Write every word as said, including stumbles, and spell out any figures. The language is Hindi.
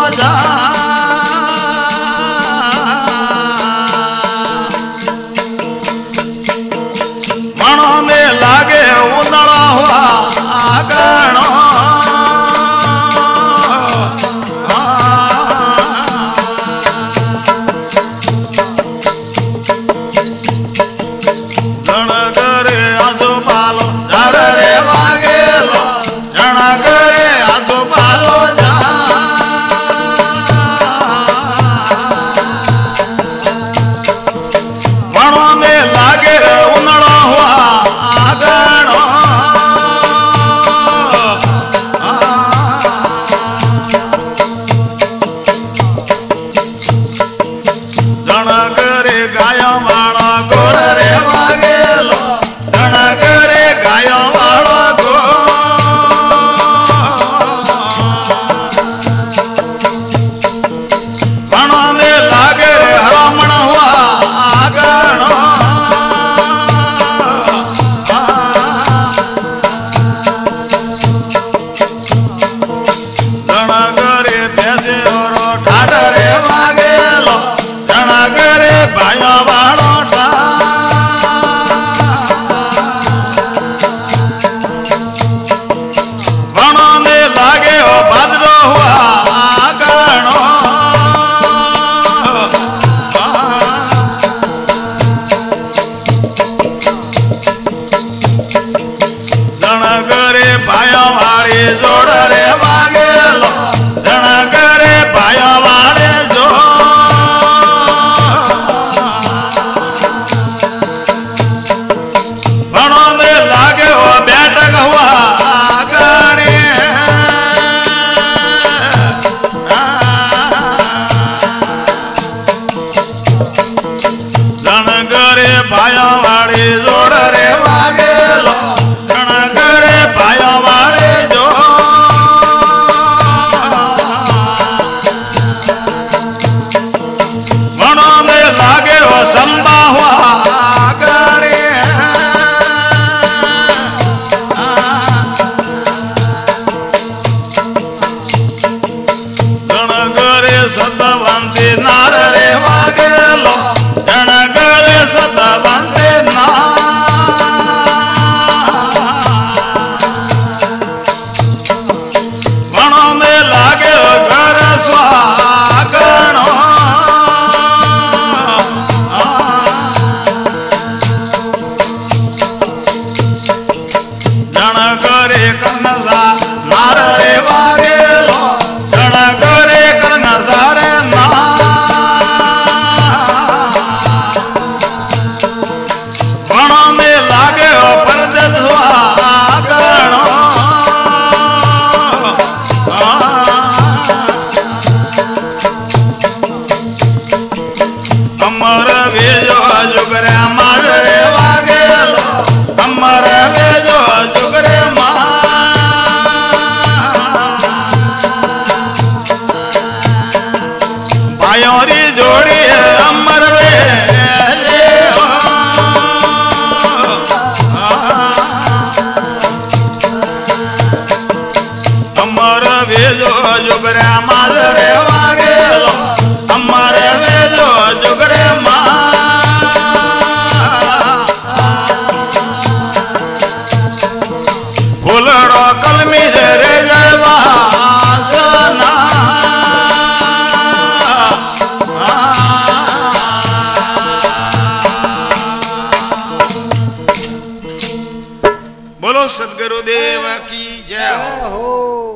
जा मणो में लागे उदड़ा हुआ गणो जोड़ रे वागेलो जन करे भाया वाले जो भणो में लागे हो बैठक हुआ गाने जन करे भाया वाले जोड़ रे वागेलो जन करे भाया वाले संबा हुआ करे जन करे सतवंती नार रे वागेलो जन करे सतवंती नार वणों में लागे घर स्वागणो कनसा नार रे वागेलो जन करे कनसा रे वणों में लागे हो परदेस गणो अमर वेजो जुगरे मार रे वागेलो अमर वेजो जुगरे भायोरी जोड़ी अमर वे अमर वेजो जुगरे माल रे वागेलो अमर वेजो जुगरे माल फूलड़ो कलमी रे जयवा बोलो सद्गुरुदेव की जय हो।